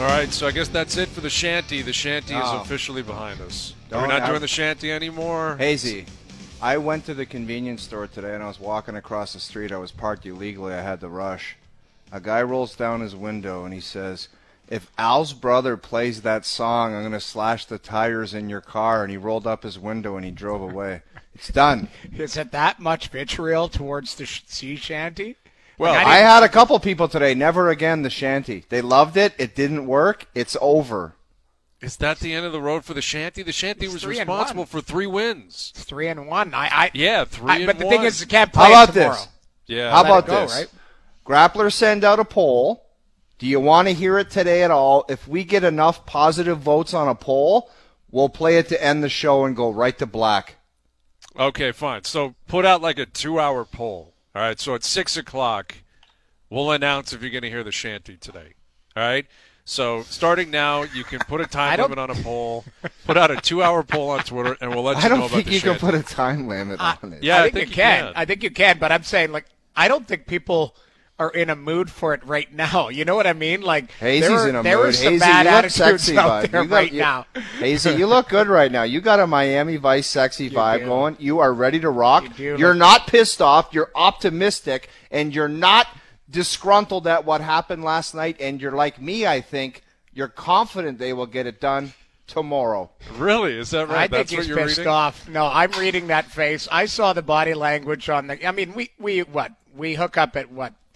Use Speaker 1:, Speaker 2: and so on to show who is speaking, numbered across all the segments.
Speaker 1: All right, so I guess that's it for the shanty. The shanty is officially behind us. We're not doing the shanty anymore.
Speaker 2: Hazy, I went to the convenience store today and I was walking across the street. I was parked illegally. I had to rush. A guy rolls down his window and he says, "If Al's brother plays that song, I'm going to slash the tires in your car." And he rolled up his window and he drove away. It's done.
Speaker 3: Is it that much vitriol towards the sea shanty?
Speaker 2: Well, I had a couple people today. Never again the shanty. They loved it. It didn't work. It's over.
Speaker 1: Is that the end of the road for the shanty? The shanty was responsible for 3 wins.
Speaker 3: It's 3-1.
Speaker 1: Yeah, 3-1.
Speaker 3: But the thing is, you can't play
Speaker 2: How about
Speaker 3: tomorrow.
Speaker 2: this?
Speaker 1: Yeah.
Speaker 2: How about
Speaker 3: go,
Speaker 2: this?
Speaker 3: right?
Speaker 2: Grappler send out a poll. Do you want to hear it today at all? If we get enough positive votes on a poll, we'll play it to end the show and go right to black.
Speaker 1: Okay, fine. So put out like a 2-hour poll. All right, so at 6 o'clock, we'll announce if you're going to hear the shanty today. All right? So starting now, you can put a time limit on a poll, put out a 2-hour poll on Twitter, and we'll let you know about the shanty.
Speaker 2: I don't think you can put a time limit on it.
Speaker 1: Yeah,
Speaker 3: I think you can. I think you can, but I'm saying, like, I don't think people are in a mood for it right now. You know what I mean? Like,
Speaker 2: Hazy's in a
Speaker 3: there
Speaker 2: mood.
Speaker 3: are some
Speaker 2: Hazy,
Speaker 3: bad
Speaker 2: you look
Speaker 3: attitudes
Speaker 2: sexy,
Speaker 3: out
Speaker 2: bud.
Speaker 3: there right now.
Speaker 2: Hazy, you look good right now. You got a Miami Vice sexy vibe
Speaker 3: do.
Speaker 2: going. You are ready to rock.
Speaker 3: You do
Speaker 2: You're
Speaker 3: look-
Speaker 2: not pissed off. You're optimistic, and you're not disgruntled at what happened last night. And you're like me, I think. You're confident they will get it done tomorrow.
Speaker 1: Really? Is that right?
Speaker 3: I
Speaker 1: That's
Speaker 3: think
Speaker 1: what
Speaker 3: he's
Speaker 1: you're
Speaker 3: pissed
Speaker 1: reading?
Speaker 3: off. No, I'm reading that face. I saw the body language on the. I mean, we hook up at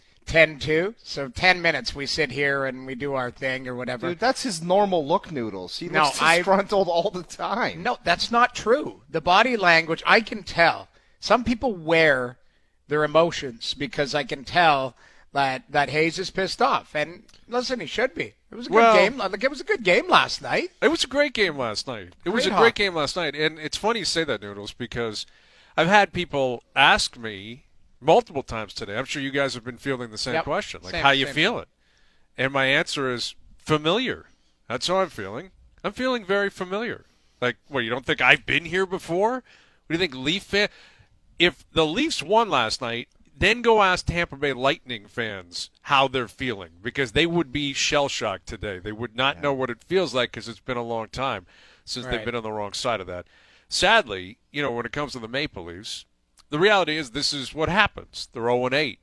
Speaker 3: 10-2. So 10 minutes we sit here and we do our thing or whatever.
Speaker 2: Dude, that's his normal look, Noodles. He
Speaker 3: No,
Speaker 2: looks disgruntled all the time.
Speaker 3: No, that's not true. The body language, I can tell. Some people wear their emotions because I can tell that Hayes is pissed off. And listen, he should be. It was a good game. Like, it was a good game last night.
Speaker 1: It was a great game last night. It was a great game last night. And it's funny you say that, Noodles, because I've had people ask me multiple times today. I'm sure you guys have been fielding the same question. Like, how you feeling? And my answer is familiar. That's how I'm feeling. I'm feeling very familiar. Like, what, you don't think I've been here before? What do you think, Leaf fan? If the Leafs won last night, then go ask Tampa Bay Lightning fans how they're feeling, because they would be shell-shocked today. They would not know what it feels like because it's been a long time since they've been on the wrong side of that. Sadly, when it comes to the Maple Leafs, the reality is this is what happens. They're 0-8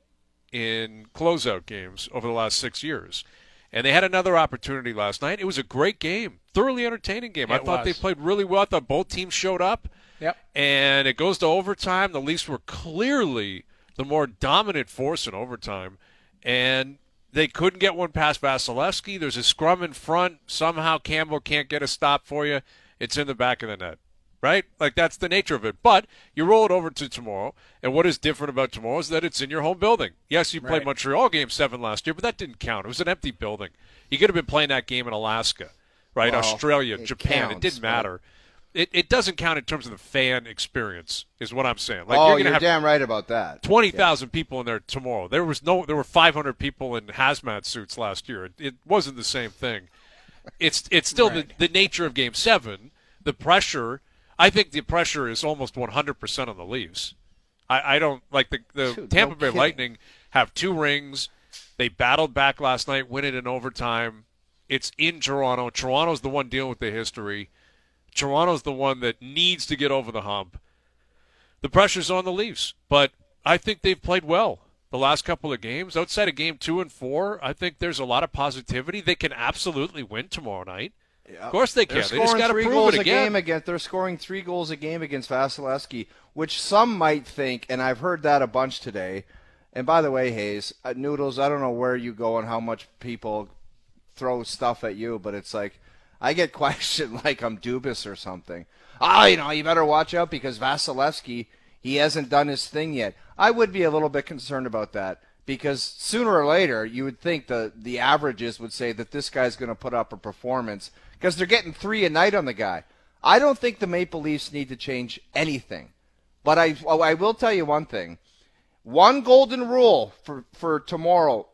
Speaker 1: in closeout games over the last 6 years. And they had another opportunity last night. It was a great game, thoroughly entertaining game. I thought they played really well. I thought both teams showed up.
Speaker 3: Yep.
Speaker 1: And it goes to overtime. The Leafs were clearly the more dominant force in overtime. And they couldn't get one past Vasilevsky. There's a scrum in front. Somehow Campbell can't get a stop for you. It's in the back of the net. Right? Like, that's the nature of it. But you roll it over to tomorrow, and what is different about tomorrow is that it's in your home building. Yes, you played Montreal Game 7 last year, but that didn't count. It was an empty building. You could have been playing that game in Alaska, right?
Speaker 2: Well,
Speaker 1: Australia, Japan.
Speaker 2: counts,
Speaker 1: it didn't matter. It doesn't count in terms of the fan experience, is what I'm saying. Like,
Speaker 2: you're
Speaker 1: gonna have
Speaker 2: damn right about that.
Speaker 1: 20,000 people in there tomorrow. There were 500 people in hazmat suits last year. It wasn't the same thing. It's still the nature of Game 7. The pressure. I think the pressure is almost 100% on the Leafs. I don't like the Tampa Bay Lightning have 2 rings. They battled back last night, win it in overtime. It's in Toronto. Toronto's the one dealing with the history. Toronto's the one that needs to get over the hump. The pressure's on the Leafs, but I think they've played well the last couple of games. Outside of Game 2 and 4, I think there's a lot of positivity. They can absolutely win tomorrow night. Of course they can. They just got to prove it again.
Speaker 2: They're scoring 3 goals a game against Vasilevsky, which some might think, and I've heard that a bunch today. And by the way, Hayes, Noodles, I don't know where you go and how much people throw stuff at you, but it's like I get questioned like I'm Dubas or something. You better watch out because Vasilevsky, he hasn't done his thing yet. I would be a little bit concerned about that because sooner or later you would think the averages would say that this guy's going to put up a performance because they're getting 3 a night on the guy. I don't think the Maple Leafs need to change anything. But I will tell you one thing. One golden rule for tomorrow.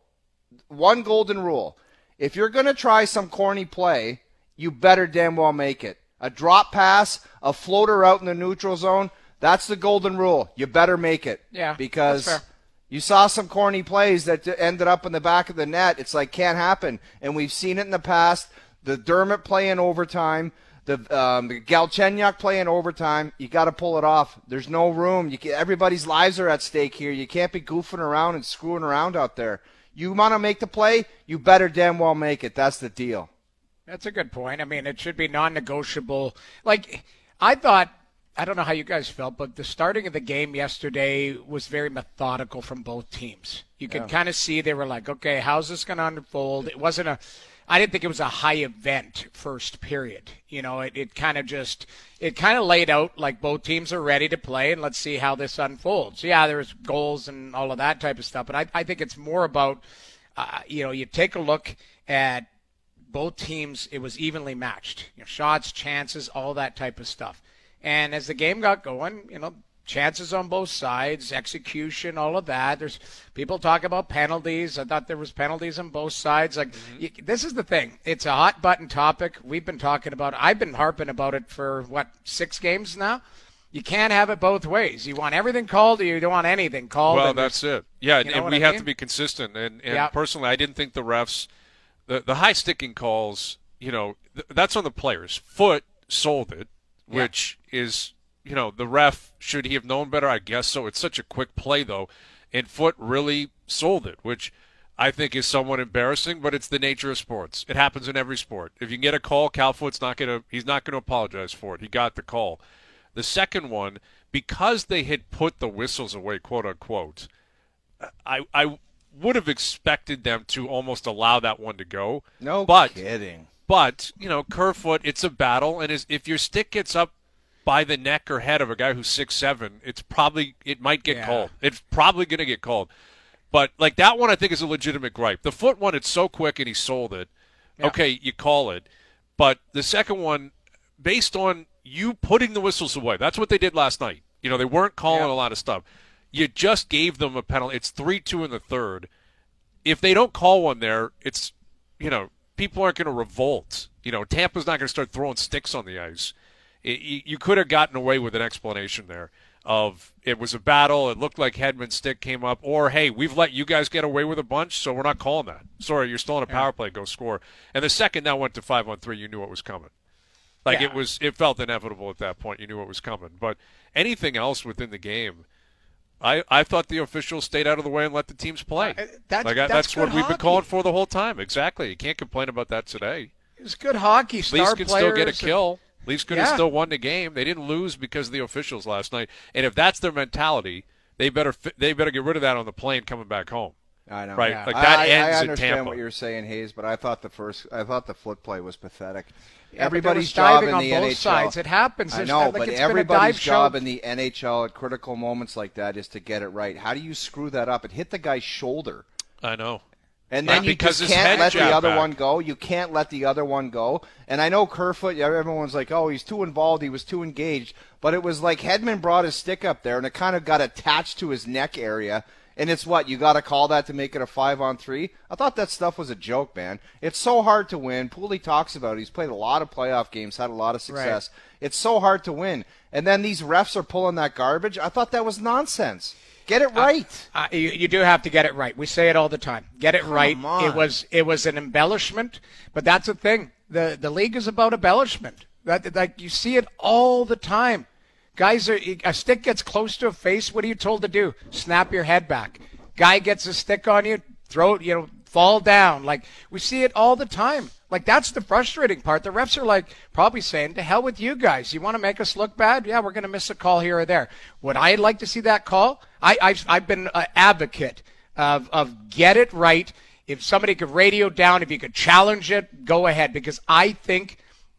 Speaker 2: One golden rule. If you're going to try some corny play, you better damn well make it. A drop pass, a floater out in the neutral zone, that's the golden rule. You better make it.
Speaker 3: Yeah,
Speaker 2: because
Speaker 3: that's fair.
Speaker 2: You saw some corny plays that ended up in the back of the net. It's like, can't happen. And we've seen it in the past. The Dermott play in overtime. The Galchenyuk play in overtime. You got to pull it off. There's no room. Everybody's lives are at stake here. You can't be goofing around and screwing around out there. You want to make the play, you better damn well make it. That's the deal.
Speaker 3: That's a good point. I mean, it should be non-negotiable. Like, I thought, I don't know how you guys felt, but the starting of the game yesterday was very methodical from both teams. You could kind of see they were like, okay, how's this going to unfold? It wasn't I didn't think it was a high event first period. You know, it kind of laid out like both teams are ready to play and let's see how this unfolds. Yeah, there's goals and all of that type of stuff, but I think it's more about, you take a look at both teams, it was evenly matched. Shots, chances, all that type of stuff. And as the game got going, chances on both sides, execution, all of that. There's people talk about penalties. I thought there was penalties on both sides. Like, this is the thing. It's a hot button topic. We've been talking about it. I've been harping about it for 6 games now. You can't have it both ways. You want everything called, or you don't want anything called.
Speaker 1: Well, that's it. Yeah, and we have to be consistent. And personally, I didn't think the refs, the high sticking calls, that's on the players. Foot sold it, which is. The ref, should he have known better? I guess so. It's such a quick play, though. And Foot really sold it, which I think is somewhat embarrassing, but it's the nature of sports. It happens in every sport. If you can get a call, Cal Foot's he's not going to apologize for it. He got the call. The second one, because they had put the whistles away, quote unquote, I would have expected them to almost allow that one to go.
Speaker 2: No kidding.
Speaker 1: But, Kerfoot, it's a battle, and if your stick gets up by the neck or head of a guy who's 6'7", it might get called. It's probably going to get called. But, like, that one I think is a legitimate gripe. The Foot one, it's so quick and he sold it. Yeah. Okay, you call it. But the second one, based on you putting the whistles away, that's what they did last night. They weren't calling a lot of stuff. You just gave them a penalty. It's 3-2 in the third. If they don't call one there, it's, people aren't going to revolt. Tampa's not going to start throwing sticks on the ice. You could have gotten away with an explanation there of it was a battle, it looked like Hedman's stick came up, or, hey, we've let you guys get away with a bunch, so we're not calling that. Sorry, you're still on a power play, go score. And the second that went to 5-on-3, you knew what was coming. Like, it felt inevitable at that point. You knew what was coming. But anything else within the game, I thought the officials stayed out of the way and let the teams play. That's what we've been calling for the whole time. Exactly. You can't complain about that today.
Speaker 3: It was good hockey. Star
Speaker 1: Leafs can still get a kill. Leafs could have still won the game. They didn't lose because of the officials last night. And if that's their mentality, they better get rid of that on the plane coming back home.
Speaker 2: I know.
Speaker 1: Right?
Speaker 2: Yeah.
Speaker 1: Like that ends in Tampa.
Speaker 2: I understand what you're saying, Hayes, but I thought the Foot play was pathetic.
Speaker 3: Yeah,
Speaker 2: everybody's job in
Speaker 3: on
Speaker 2: the
Speaker 3: both
Speaker 2: NHL.
Speaker 3: Sides. It happens.
Speaker 2: I know, but everybody's job in the NHL at critical moments like that is to get it right. How do you screw that up? It hit the guy's shoulder.
Speaker 1: I know.
Speaker 2: And then you just can't let the other one go. You can't let the other one go. And I know Kerfoot, everyone's like, oh, he's too involved, he was too engaged. But it was like Hedman brought his stick up there, and it kind of got attached to his neck area. And it's what, you got to call that to make it a 5-on-3? I thought that stuff was a joke, man. It's so hard to win. Pooley talks about it. He's played a lot of playoff games, had a lot of success. Right. It's so hard to win. And then these refs are pulling that garbage. I thought that was nonsense. Get it right.
Speaker 3: You do have to get it right. We say it all the time. Get it right. It was an embellishment, but that's the thing. The league is about embellishment. Like you see it all the time. Guys, a stick gets close to a face. What are you told to do? Snap your head back. Guy gets a stick on you, throw it, fall down. Like we see it all the time. Like that's the frustrating part. The refs are like probably saying, "To hell with you guys. You want to make us look bad? Yeah, we're going to miss a call here or there." Would I like to see that call? I've been an advocate of get it right. If somebody could radio down, if you could challenge it, go ahead. Because I think,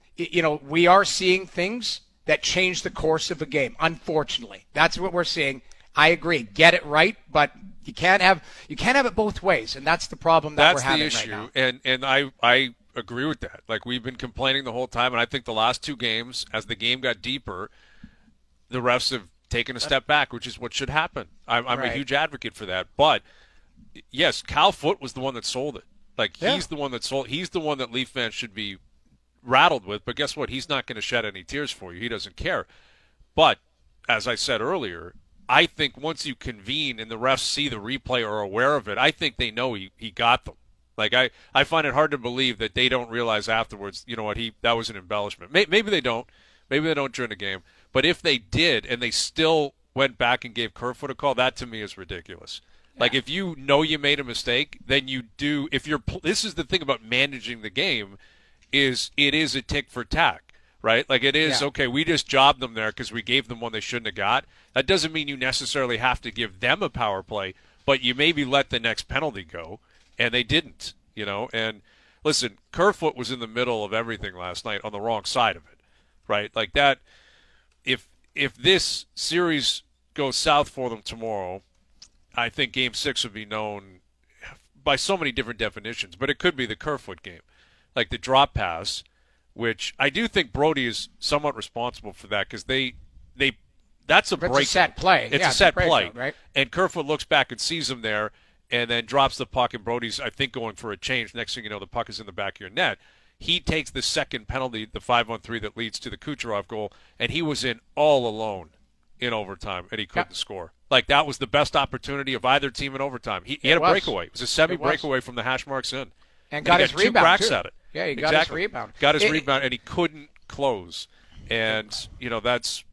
Speaker 3: we are seeing things that change the course of a game. Unfortunately, that's what we're seeing. I agree. Get it right, but you can't have it both ways, and that's the problem that we're having right now.
Speaker 1: That's the issue, and I agree with that. Like we've been complaining the whole time, and I think the last 2 games, as the game got deeper, the refs have taken a step back, which is what should happen. I'm a huge advocate for that. But yes, Cal Foot was the one that sold it. Like he's the one that sold. He's the one that Leaf fans should be rattled with. But guess what? He's not going to shed any tears for you. He doesn't care. But as I said earlier, I think once you convene and the refs see the replay or are aware of it, I think they know he got them. Like, I find it hard to believe that they don't realize afterwards, you know what, that was an embellishment. Maybe they don't. Maybe they don't during the game. But if they did and they still went back and gave Kerfoot a call, that to me is ridiculous. Yeah. Like, if you know you made a mistake, then you do. This is the thing about managing the game, it is a tick for tack, right? Like, it is, okay, we just jobbed them there because we gave them one they shouldn't have got. That doesn't mean you necessarily have to give them a power play, but you maybe let the next penalty go. And they didn't, you know. And listen, Kerfoot was in the middle of everything last night on the wrong side of it, right? Like that. If this series goes south for them tomorrow, I think Game 6 would be known by so many different definitions. But it could be the Kerfoot game, like the drop pass, which I do think Brody is somewhat responsible for that because that's a break.
Speaker 3: It's a set play.
Speaker 1: It's a set play, right? And Kerfoot looks back and sees him there. And then drops the puck, and Brody's, I think, going for a change. Next thing you know, the puck is in the back of your net. He takes the second penalty, the 5-on-3 that leads to the Kucherov goal, and he was in all alone in overtime, and he couldn't score. Like, that was the best opportunity of either team in overtime. He had a breakaway. It was a semi-breakaway from the hash marks in.
Speaker 3: And got his rebound,
Speaker 1: 2 cracks
Speaker 3: too.
Speaker 1: At it.
Speaker 3: Yeah, he got his rebound.
Speaker 1: Got his rebound, and he couldn't close. And, you know, that's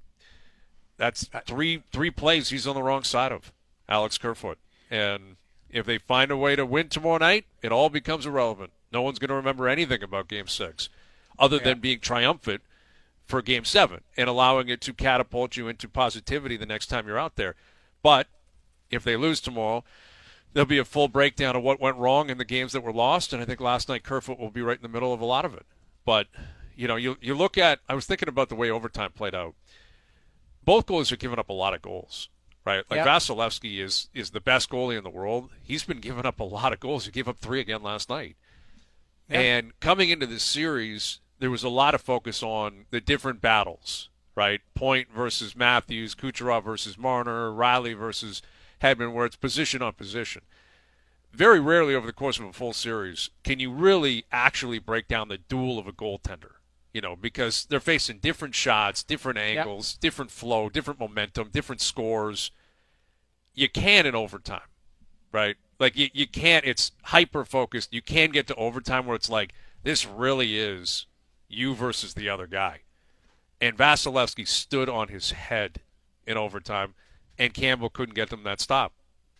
Speaker 1: three plays he's on the wrong side of, Alex Kerfoot. And if they find a way to win tomorrow night, it all becomes irrelevant. No one's going to remember anything about Game 6 other than being triumphant for Game 7 and allowing it to catapult you into positivity the next time you're out there. But if they lose tomorrow, there'll be a full breakdown of what went wrong in the games that were lost, and I think last night Kerfoot will be right in the middle of a lot of it. But, you know, you look at – I was thinking about the way overtime played out. Both goalies are giving up a lot of goals. Right, like Vasilevsky is the best goalie in the world. He's been giving up a lot of goals. He gave up 3 again last night. Yep. And coming into this series, there was a lot of focus on the different battles, right? Point versus Matthews, Kucherov versus Marner, Riley versus Hedman, where it's position on position. Very rarely over the course of a full series can you really actually break down the duel of a goaltender, you know, because they're facing different shots, different angles, different flow, different momentum, different scores. You can in overtime, right? Like, you can't. It's hyper-focused. You can get to overtime where it's like, this really is you versus the other guy. And Vasilevsky stood on his head in overtime, and Campbell couldn't get them that stop.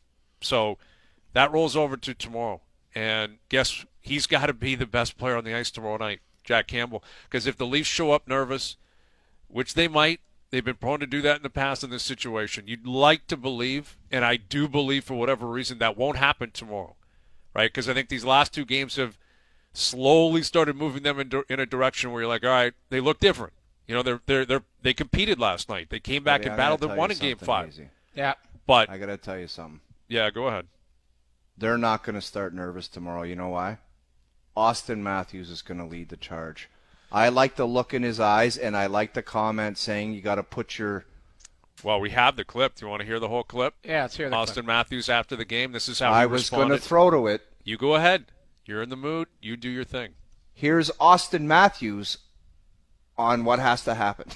Speaker 1: So that rolls over to tomorrow. And guess he's got to be the best player on the ice tomorrow night, Jack Campbell. Because if the Leafs show up nervous, which they might, they've been prone to do that in the past in this situation. You'd like to believe, and I do believe for whatever reason, that won't happen tomorrow, right? Because I think these last 2 games have slowly started moving them in a direction where you're like, all right, they look different. You know, they competed last night. They came back and battled and won in Game 5.
Speaker 2: Easy.
Speaker 3: Yeah,
Speaker 2: but I got to tell you something.
Speaker 1: Yeah, go ahead.
Speaker 2: They're not going to start nervous tomorrow. You know why? Austin Matthews is going to lead the charge. I like the look in his eyes, and I like the comment saying you got to put your.
Speaker 1: Well, we have the clip. Do you want to hear the whole clip?
Speaker 3: Yeah, let's hear the
Speaker 1: Austin
Speaker 3: clip.
Speaker 1: Matthews after the game. This is how
Speaker 2: I
Speaker 1: he
Speaker 2: was
Speaker 1: responded.
Speaker 2: going to throw to it.
Speaker 1: You go ahead. You're in the mood. You do your thing.
Speaker 2: Here's Austin Matthews on what has to happen.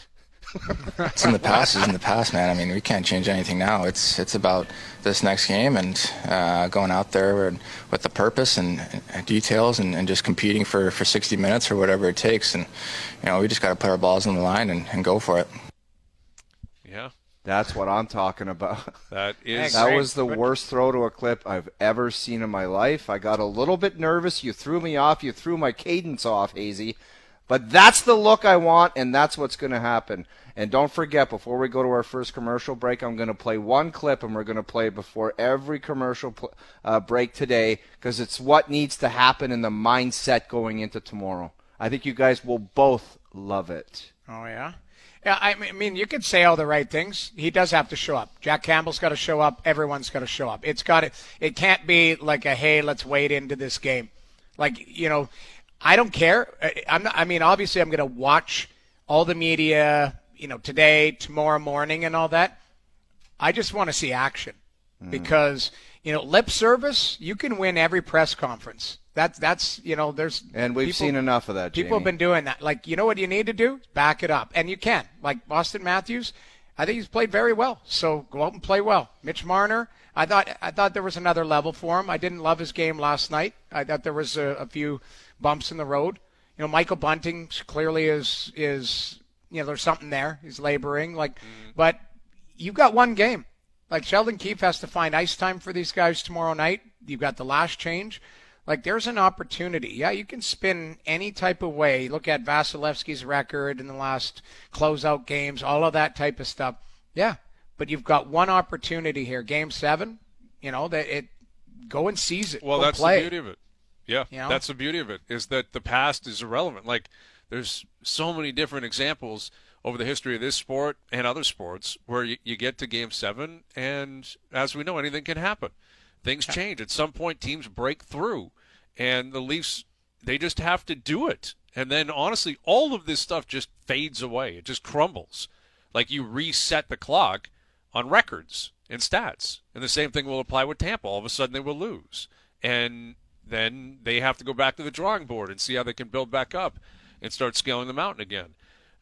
Speaker 4: It's in the past. It's in the past, man. I mean, we can't change anything now. It's about this next game and going out there with the purpose and details and just competing for 60 minutes or whatever it takes. And, you know, we just got to put our balls on the line and go for it.
Speaker 1: Yeah.
Speaker 2: That's what I'm talking about.
Speaker 1: That
Speaker 2: was the worst throw to a clip I've ever seen in my life. I got a little bit nervous. You threw me off. You threw my cadence off, Hazy. But that's the look I want, and that's what's going to happen. And don't forget, before we go to our first commercial break, I'm going to play one clip, and we're going to play before every commercial break today, because it's what needs to happen in the mindset going into tomorrow. I think you guys will both love it.
Speaker 3: Oh, yeah? Yeah, I mean, you could say all the right things. He does have to show up. Jack Campbell's got to show up. Everyone's got to show up. It can't be like a, hey, let's wade into this game. Like, you know, I don't care. Obviously I'm going to watch all the media, you know, today, tomorrow morning and all that. I just want to see action because, you know, lip service, you can win every press conference. That's you know, there's –
Speaker 2: And we've seen enough of that, Jamie.
Speaker 3: People have been doing that. Like, you know what you need to do? Back it up. And you can. Like Austin Matthews, I think he's played very well. So go out and play well. Mitch Marner, I thought there was another level for him. I didn't love his game last night. I thought there was a few bumps in the road. Michael Bunting clearly is there's something there. He's laboring. But you've got one game. Sheldon Keefe has to find ice time for these guys tomorrow night. You've got the last change. There's an opportunity. Yeah, you can spin any type of way. Look at Vasilevsky's record in the last closeout games, all of that type of stuff. Yeah, but you've got one opportunity here. Game 7, go and seize it.
Speaker 1: Well,
Speaker 3: go
Speaker 1: that's
Speaker 3: play.
Speaker 1: the beauty of it. Yeah, that's the beauty of it, is that the past is irrelevant. There's so many different examples over the history of this sport and other sports where you get to Game 7, and as we know, anything can happen. Things change. At some point, teams break through, and the Leafs, they just have to do it. And then, honestly, all of this stuff just fades away. It just crumbles. You reset the clock on records and stats. And the same thing will apply with Tampa. All of a sudden, they will lose. And then they have to go back to the drawing board and see how they can build back up and start scaling the mountain again.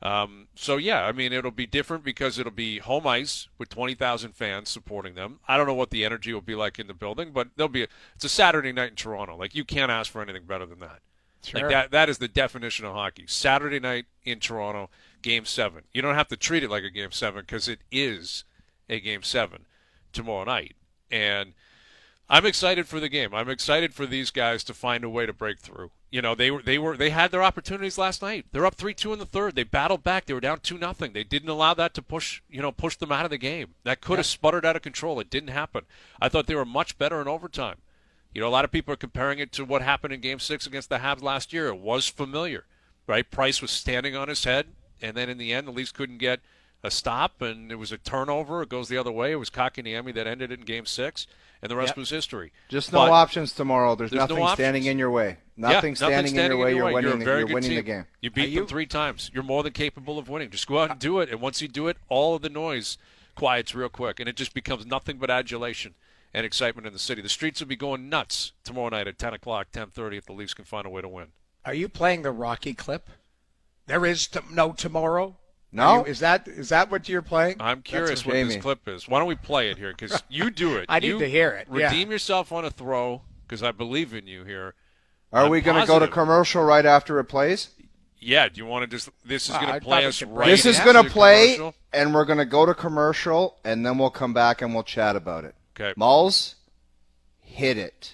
Speaker 1: It'll be different because it'll be home ice with 20,000 fans supporting them. I don't know what the energy will be like in the building, but it's a Saturday night in Toronto. You can't ask for anything better than that.
Speaker 3: Sure.
Speaker 1: That is the definition of hockey. Saturday night in Toronto, Game 7. You don't have to treat it like a Game 7 because it is a Game 7 tomorrow night. And I'm excited for the game. I'm excited for these guys to find a way to break through. They had their opportunities last night. They're up 3-2 in the third. They battled back. They were down 2-0. They didn't allow that to push them out of the game. That could have sputtered out of control. It didn't happen. I thought they were much better in overtime. A lot of people are comparing it to what happened in Game 6 against the Habs last year. It was familiar, right? Price was standing on his head, and then in the end, the Leafs couldn't get a stop, and it was a turnover. It goes the other way. It was Kotkaniemi that ended it in Game 6. And the rest was history.
Speaker 2: Just no options tomorrow. There's nothing standing in your way. Nothing standing in your way. You're winning the game.
Speaker 1: You beat them 3 times. You're more than capable of winning. Just go out and do it. And once you do it, all of the noise quiets real quick. And it just becomes nothing but adulation and excitement in the city. The streets will be going nuts tomorrow night at 10 o'clock, 10:30 if the Leafs can find a way to win.
Speaker 3: Are you playing the Rocky clip? There is no tomorrow?
Speaker 2: No.
Speaker 3: Is that what you're playing?
Speaker 1: I'm curious what this clip is. Why don't we play it here? Because you do it.
Speaker 3: I need to hear it.
Speaker 1: Redeem yourself on a throw, because I believe in you here.
Speaker 2: Are we going to go to commercial right after it plays?
Speaker 1: Yeah. Do you want to just – this is going to play us right
Speaker 2: This is going to play, and we're going to go to commercial, and then we'll come back and we'll chat about it.
Speaker 1: Okay.
Speaker 2: Malls, hit it.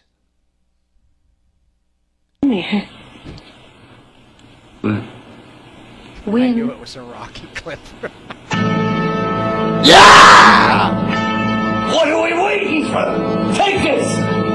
Speaker 3: When I knew it was a Rocky clip.
Speaker 2: Yeah!
Speaker 5: What are we waiting for? Take this!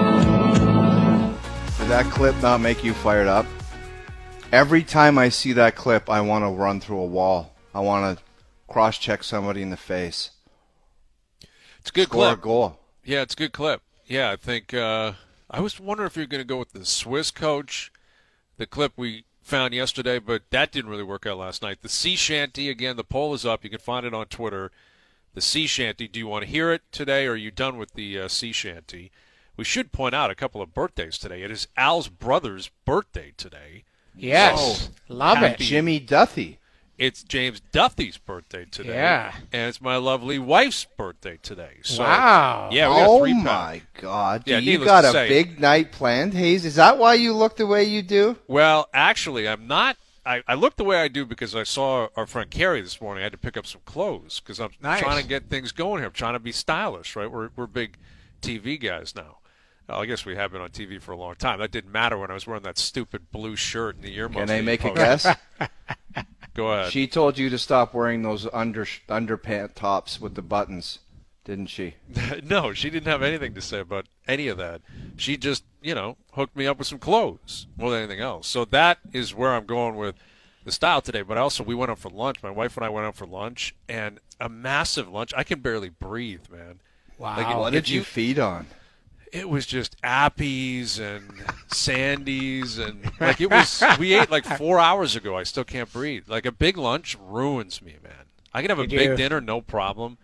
Speaker 2: Did that clip not make you fired up? Every time I see that clip, I want to run through a wall. I want to cross-check somebody in the face.
Speaker 1: It's a good
Speaker 2: Score
Speaker 1: clip.
Speaker 2: A goal.
Speaker 1: Yeah, it's a good clip. Yeah, I think I was wondering if you're going to go with the Swiss coach, the clip we found yesterday, but that didn't really work out last night. The sea shanty, again, the poll is up. You can find it on Twitter. The sea shanty, do you want to hear it today, or are you done with the sea shanty? We should point out a couple of birthdays today. It is Al's brother's birthday today.
Speaker 3: Yes. Love it.
Speaker 2: Jimmy Duthie.
Speaker 1: It's James Duthie's birthday today.
Speaker 3: Yeah.
Speaker 1: And it's my lovely wife's birthday today. So,
Speaker 3: wow.
Speaker 1: Yeah, we got 3 pounds.
Speaker 2: My God.
Speaker 1: Yeah,
Speaker 2: you got a big night planned, Hayes? Is that why you look the way you do?
Speaker 1: Well, actually, I'm not. I look the way I do because I saw our friend Carrie this morning. I had to pick up some clothes because I'm trying to get things going here. I'm trying to be stylish, right? We're big TV guys now. I guess we have been on TV for a long time. That didn't matter when I was wearing that stupid blue shirt and the earmuffs.
Speaker 2: Can I make a guess?
Speaker 1: Go ahead.
Speaker 2: She told you to stop wearing those underpant tops with the buttons, didn't she?
Speaker 1: No, she didn't have anything to say about any of that. She just, hooked me up with some clothes more than anything else. So that is where I'm going with the style today. But also, we went out for lunch. My wife and I went out for lunch, and a massive lunch. I can barely breathe, man.
Speaker 3: Wow.
Speaker 2: What did you feed on?
Speaker 1: It was just Appies and Sandies and it was. We ate 4 hours ago. I still can't breathe. A big lunch ruins me, man. I can have a big dinner, no problem.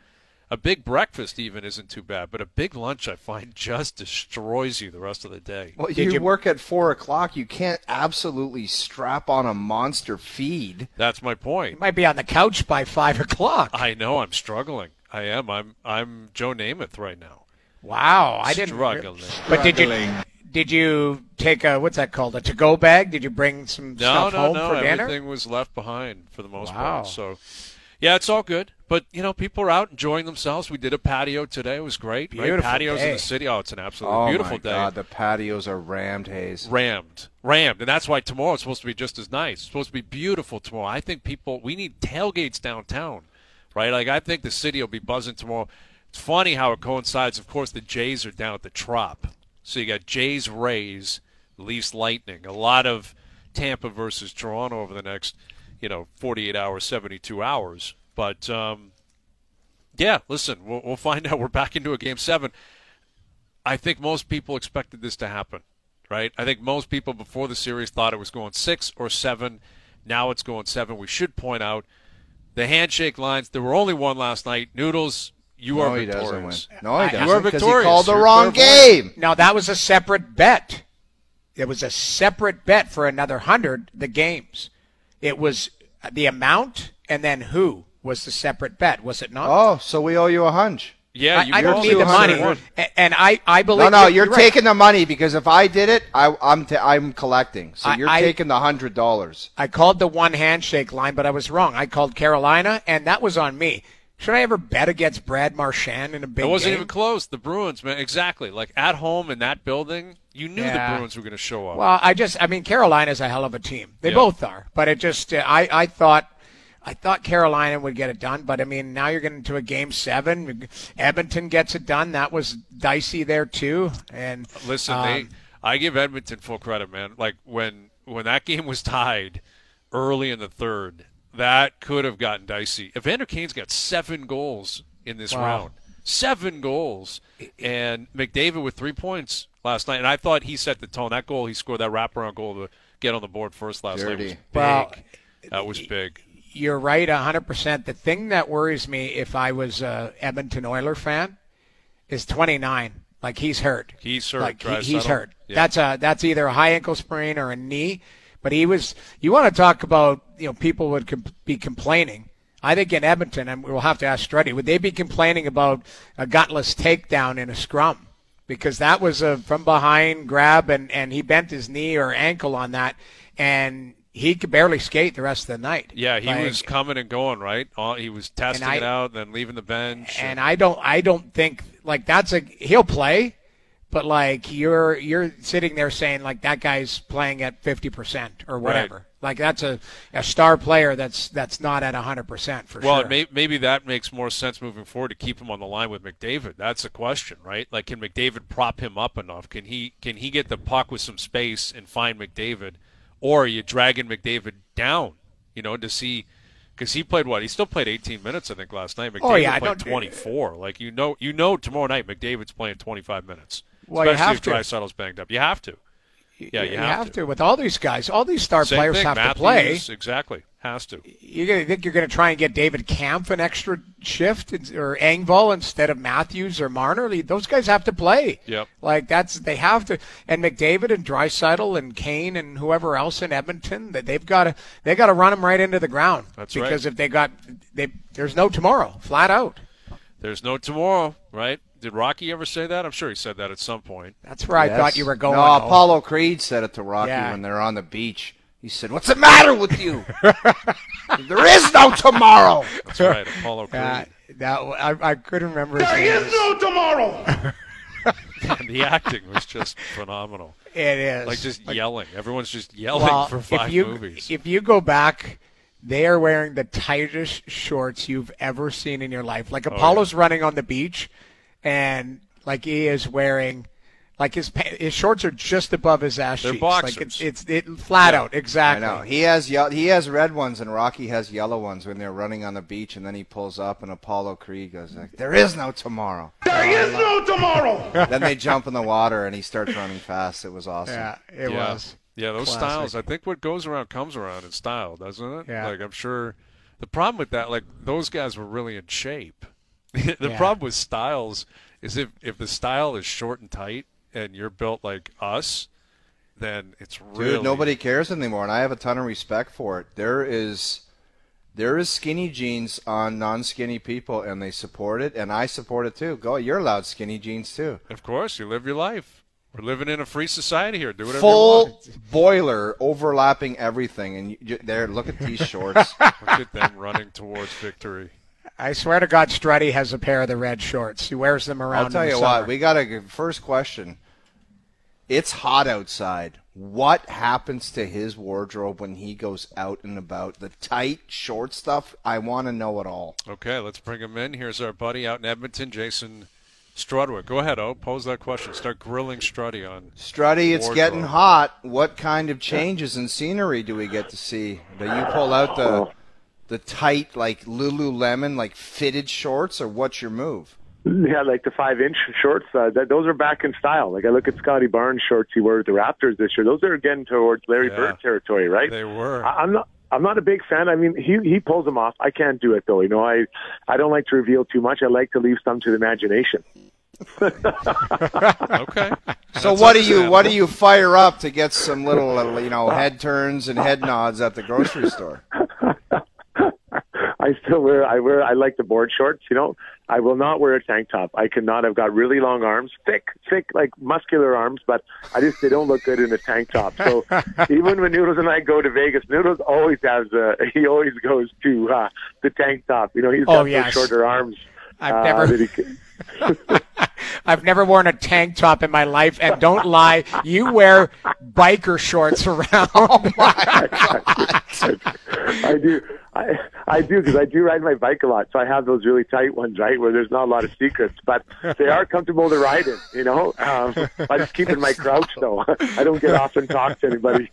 Speaker 1: A big breakfast even isn't too bad, but a big lunch I find just destroys you the rest of the day.
Speaker 2: Well, you work at 4 o'clock. You can't absolutely strap on a monster feed.
Speaker 1: That's my point.
Speaker 3: You might be on the couch by 5 o'clock.
Speaker 1: I know. I'm struggling. I am. I'm Joe Namath right now.
Speaker 3: Wow, I didn't.
Speaker 1: Struggling.
Speaker 3: But did you take what's that called, a to-go bag? Did you bring some stuff home for dinner?
Speaker 1: Everything was left behind for the most part. So, yeah, it's all good. But, people are out enjoying themselves. We did a patio today. It was great.
Speaker 3: Beautiful
Speaker 1: right? Patios
Speaker 3: day.
Speaker 1: in the city. Oh, it's an absolutely beautiful day.
Speaker 2: Oh, my God. The patios are rammed, Hayes.
Speaker 1: Rammed. And that's why tomorrow is supposed to be just as nice. It's supposed to be beautiful tomorrow. I think we need tailgates downtown, right? Like, I think the city will be buzzing tomorrow. It's funny how it coincides. Of course, the Jays are down at the Trop. So you got Jays, Rays, Leafs, Lightning. A lot of Tampa versus Toronto over the next, 48 hours, 72 hours. But, yeah, listen, we'll find out. We're back into a Game 7. I think most people expected this to happen, right? I think most people before the series thought it was going 6 or 7. Now it's going 7. We should point out the handshake lines. There were only one last night. Noodles, you are victorious.
Speaker 2: No, he doesn't.
Speaker 1: You are
Speaker 2: because
Speaker 1: victorious.
Speaker 2: he called the wrong game.
Speaker 3: No, that was a separate bet. It was a separate bet for another 100, the games. It was the amount and then who was the separate bet, was it not?
Speaker 2: Oh, so we owe you a hunch.
Speaker 1: Yeah,
Speaker 3: I don't need the money, and I believe.
Speaker 2: No, you're
Speaker 3: right.
Speaker 2: taking the money because if I did it, I'm collecting. So you're taking the $100.
Speaker 3: I called the one handshake line, but I was wrong. I called Carolina, and that was on me. Should I ever bet against Brad Marchand in a big game?
Speaker 1: It wasn't even close. The Bruins, man, exactly. Like at home in that building, you knew the Bruins were going to show up.
Speaker 3: Well, Carolina's a hell of a team. They both are, but it just I thought Carolina would get it done, but now you're getting to a Game 7. Edmonton gets it done. That was dicey there too. And
Speaker 1: listen, I give Edmonton full credit, man. Like when that game was tied early in the third, that could have gotten dicey. Evander Kane's got 7 goals in this round. 7 goals, and McDavid with 3 points last night. And I thought he set the tone. That goal he scored, that wraparound goal to get on the board first last night, was big. That was big.
Speaker 3: You're right 100%. The thing that worries me if I was a Edmonton Oiler fan is 29. Like, he's hurt.
Speaker 1: He's hurt.
Speaker 3: Like, he's hurt.
Speaker 1: Yeah.
Speaker 3: That's either a high ankle sprain or a knee. But you want to talk about, people would be complaining. I think in Edmonton, and we'll have to ask Struddy, would they be complaining about a gutless takedown in a scrum? Because that was a from behind grab, and he bent his knee or ankle on that, and he could barely skate the rest of the night.
Speaker 1: Yeah, he was coming and going, right? He was testing it out, then leaving the bench.
Speaker 3: And I don't think like he'll play, but like you're sitting there saying like that guy's playing at 50% or whatever. Right. Like that's a star player that's not at 100% for sure.
Speaker 1: Well, maybe that makes more sense moving forward to keep him on the line with McDavid. That's the question, right? Like, can McDavid prop him up enough? Can he get the puck with some space and find McDavid? Or are you dragging McDavid down, to see – because he played what? He still played 18 minutes, I think, last night. McDavid played 24. Like, tomorrow night McDavid's playing 25 minutes.
Speaker 3: Well,
Speaker 1: especially
Speaker 3: if
Speaker 1: Draisaitl's banged up. You have to. Yeah, you have to.
Speaker 3: With all these guys, all these star
Speaker 1: Same
Speaker 3: players
Speaker 1: thing.
Speaker 3: have
Speaker 1: Matthews,
Speaker 3: to play.
Speaker 1: Exactly. Has to.
Speaker 3: You think you're going to try and get David Kampf an extra shift or Engvall instead of Matthews or Marner? Those guys have to play.
Speaker 1: Yep.
Speaker 3: Like they have to. And McDavid and Draisaitl and Kane and whoever else in Edmonton, they've got to run them right into the ground.
Speaker 1: That's
Speaker 3: because
Speaker 1: right.
Speaker 3: if there's no tomorrow, flat out.
Speaker 1: There's no tomorrow, right? Did Rocky ever say that? I'm sure he said that at some point.
Speaker 3: That's where I thought you were going.
Speaker 2: No, Apollo Creed said it to Rocky when they're on the beach. He said, "What's the matter with you? There is no tomorrow."
Speaker 1: That's right, Apollo Creed.
Speaker 3: I couldn't remember his name.
Speaker 5: There is no tomorrow.
Speaker 1: The acting was just phenomenal.
Speaker 3: It is.
Speaker 1: Like just yelling. Everyone's just yelling for 5 movies.
Speaker 3: If you go back, they are wearing the tightest shorts you've ever seen in your life. Like Apollo's running on the beach, and like he is wearing, like his shorts are just above his ass cheeks.
Speaker 1: They're boxers.
Speaker 3: Like it's flat out, exactly.
Speaker 2: I know. He has red ones, and Rocky has yellow ones when they're running on the beach, and then he pulls up, and Apollo Creed goes like, "There is no tomorrow."
Speaker 5: There is no tomorrow.
Speaker 2: Then they jump in the water, and he starts running fast. It was awesome.
Speaker 3: Yeah, it was.
Speaker 1: Yeah, those
Speaker 3: Classic.
Speaker 1: styles. I think what goes around comes around in style, doesn't it?
Speaker 3: Yeah.
Speaker 1: Like I'm sure the problem with that, like those guys were really in shape. The problem with styles is if the style is short and tight and you're built like us, then it's really...
Speaker 2: Dude, nobody cares anymore, and I have a ton of respect for it. There is skinny jeans on non-skinny people, and they support it, and I support it too. Go, you're allowed skinny jeans too.
Speaker 1: Of course, you live your life. We're living in a free society here. Do whatever
Speaker 2: Full
Speaker 1: you want.
Speaker 2: boiler, overlapping everything, and there, look at these shorts.
Speaker 1: Look at them running towards victory.
Speaker 3: I swear to God, Strutty has a pair of the red shorts. He wears them around.
Speaker 2: I'll tell you what, we got a first question. It's hot outside. What happens to his wardrobe when he goes out and about? The tight, short stuff, I want to know it all.
Speaker 1: Okay, let's bring him in. Here's our buddy out in Edmonton, Jason Strudwick. Go ahead, pose that question. Start grilling Strutty on
Speaker 2: Strutty, it's
Speaker 1: wardrobe.
Speaker 2: getting hot. What kind of changes in scenery do we get to see? Do you pull out the tight, like Lululemon, like fitted shorts, or what's your move?
Speaker 6: Yeah, like the 5-inch shorts. Those are back in style. Like I look at Scotty Barnes shorts he wore with the Raptors this year. Those are getting towards Larry Bird territory, right?
Speaker 1: They were.
Speaker 6: I'm not a big fan. I mean, he pulls them off. I can't do it though. You know, I don't like to reveal too much. I like to leave some to the imagination.
Speaker 1: Okay.
Speaker 2: So what do you fire up to get some little head turns and head nods at the grocery store?
Speaker 6: I like the board shorts, you know. I will not wear a tank top. I cannot. I've got really long arms, thick, like muscular arms, but they don't look good in a tank top. So even when Noodles and I go to Vegas, Noodles always goes to the tank top. You know, he's got those shorter arms.
Speaker 3: I've never worn a tank top in my life, and don't lie, you wear biker shorts around.
Speaker 2: Oh my God.
Speaker 6: I do. I do, because I do ride my bike a lot, so I have those really tight ones, right, where there's not a lot of secrets, but they are comfortable to ride in, you know. I just keep in my crouch, though. I don't get off and talk to anybody.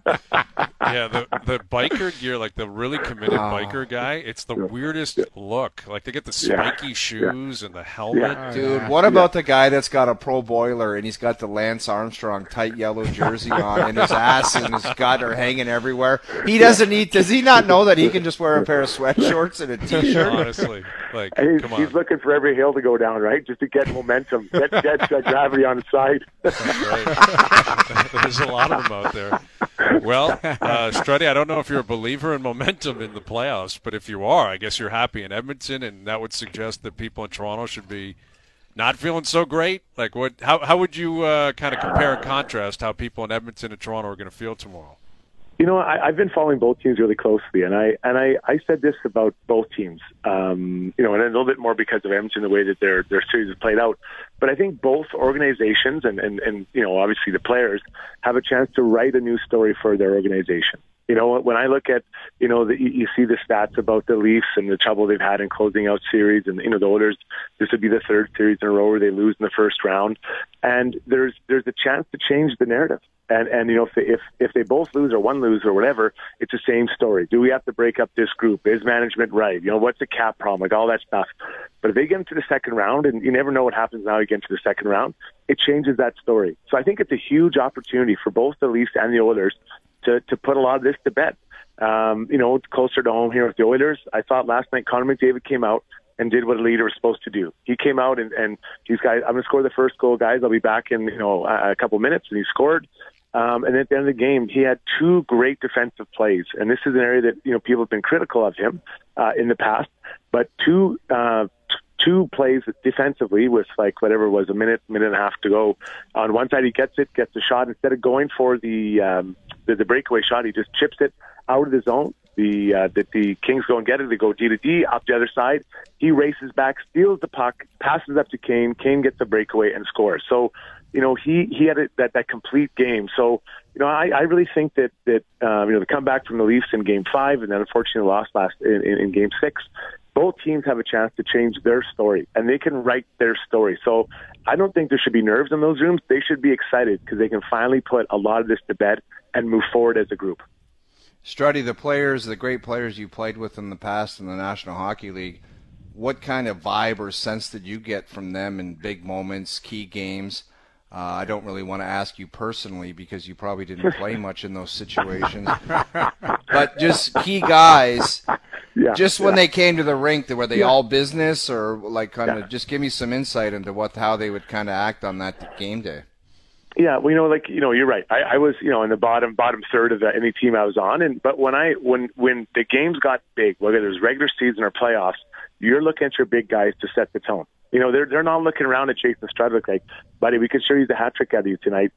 Speaker 1: Yeah, the biker gear, like the really committed biker guy, it's the weirdest look. Like they get the spiky shoes and the helmet.
Speaker 2: Yeah. Dude, what about the guy that's got a pro boiler and he's got the Lance Armstrong tight yellow jersey on and his ass and his gut are hanging everywhere? Does he not know that he can just wear a pair of sweatshorts and a t-shirt?
Speaker 1: Honestly, like, come on.
Speaker 6: He's looking for every hill to go down, right? Just to get momentum, get gravity on his side.
Speaker 1: That's right. There's a lot of them out there. Well, Strutty, I don't know if you're a believer in momentum in the playoffs, but if you are, I guess you're happy in Edmonton, and that would suggest that people in Toronto should be not feeling so great. Like, how would you kind of compare and contrast how people in Edmonton and Toronto are going to feel tomorrow?
Speaker 6: You know, I've been following both teams really closely, and I said this about both teams. You know, and a little bit more because of Edmonton, the way that their series has played out. But I think both organizations and you know, obviously the players have a chance to write a new story for their organization. You know, when I look at, you know, you see the stats about the Leafs and the trouble they've had in closing out series, and, you know, the Oilers, this would be the third series in a row where they lose in the first round. And there's a chance to change the narrative. And you know, if they both lose or one lose or whatever, it's the same story. Do we have to break up this group? Is management right? You know, what's the cap problem? Like all that stuff. But if they get into the second round, and you never know what happens now you get into the second round, it changes that story. So I think it's a huge opportunity for both the Leafs and the Oilers to put a lot of this to bed. You know, closer to home here with the Oilers, I thought last night Connor McDavid came out and did what a leader was supposed to do. He came out and he's guys, I'm going to score the first goal, guys. I'll be back in, you know, a couple minutes, and he scored. And at the end of the game, he had two great defensive plays. And this is an area that, you know, people have been critical of him in the past. But two plays defensively with, like, whatever it was, a minute and a half to go. On one side, he gets the shot. Instead of going for the breakaway shot, he just chips it out of the zone. The Kings go and get it. They go D to D up the other side. He races back, steals the puck, passes up to Kane. Kane gets the breakaway and scores. So, you know, he had that complete game. So, you know, I really think that you know, the comeback from the Leafs in Game 5 and then unfortunately lost in Game 6, both teams have a chance to change their story, and they can write their story. So I don't think there should be nerves in those rooms. They should be excited because they can finally put a lot of this to bed and move forward as a group.
Speaker 2: Strutty, the great players you played with in the past in the National Hockey League, what kind of vibe or sense did you get from them in big moments, key games? I don't really want to ask you personally because you probably didn't play much in those situations. But just key guys, When they came to the rink, were they all business, or like kind of just give me some insight into how they would kind of act on that game day?
Speaker 6: Yeah, well, you're right. I was, in the bottom third of any team I was on, but when the games got big, whether it was regular season or playoffs, you're looking at your big guys to set the tone. They're not looking around at Jason Strudwick like, buddy, we could sure use a hat trick out of you tonight.